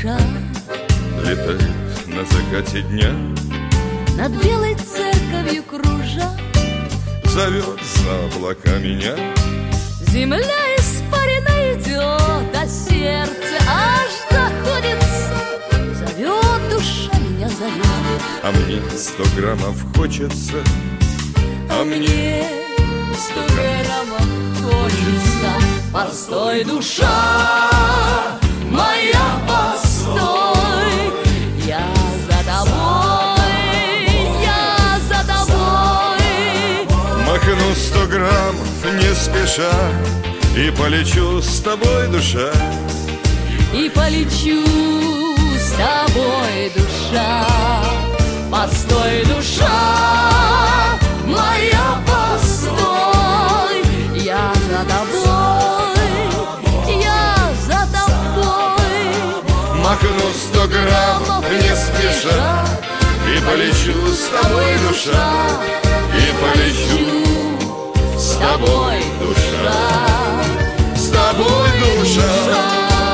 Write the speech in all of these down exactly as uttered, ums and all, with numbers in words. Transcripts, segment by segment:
душа летает на закате дня, над белой церковью кружа, зовет за облака меня. Земля испарина идет, а сердце аж заходится. Зовет душа, меня зовет. А мне сто граммов хочется, А мне сто граммов хочется. Постой, душа моя, постой. Я за тобой, я за тобой. махну сто граммов не спеша и полечу с тобой, душа. И полечу с тобой, душа. Постой, душа моя, постой. Я за тобой, я за тобой. Махну сто граммов не спеша и полечу с тобой, душа. И полечу с тобой, душа. С тобой, душа.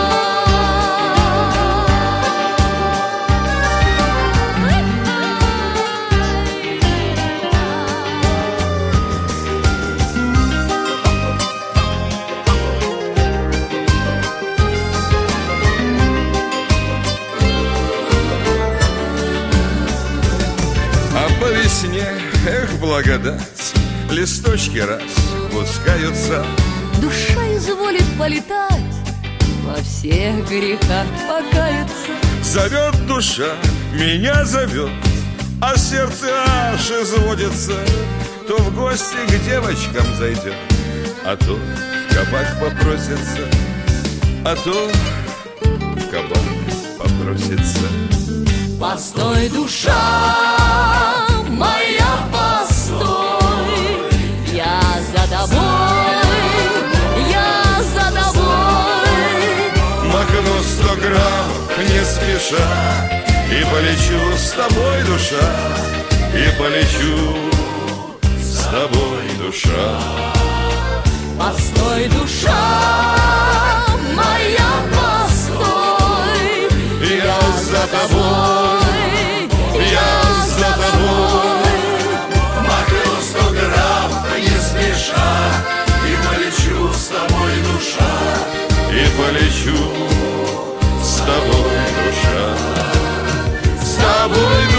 По весне, эх, благодать, листочки распускаются. Душа изволит полетать, во всех грехах покаяться. Зовет душа, меня зовет, а сердце аж изводится. То в гости к девочкам зайдет, а то в кабак попросится, а то в кабак попросится. Постой, душа моя, постой. Я за тобой, я за тобой. Махну сто граммов не спеша и полечу с тобой, душа. И полечу с тобой, душа. Постой, душа моя, постой. Я за тобой, я за тобой. Махну сто грамм не спеша и полечу с тобой, душа. И полечу с тобой, душа. С тобой, душа.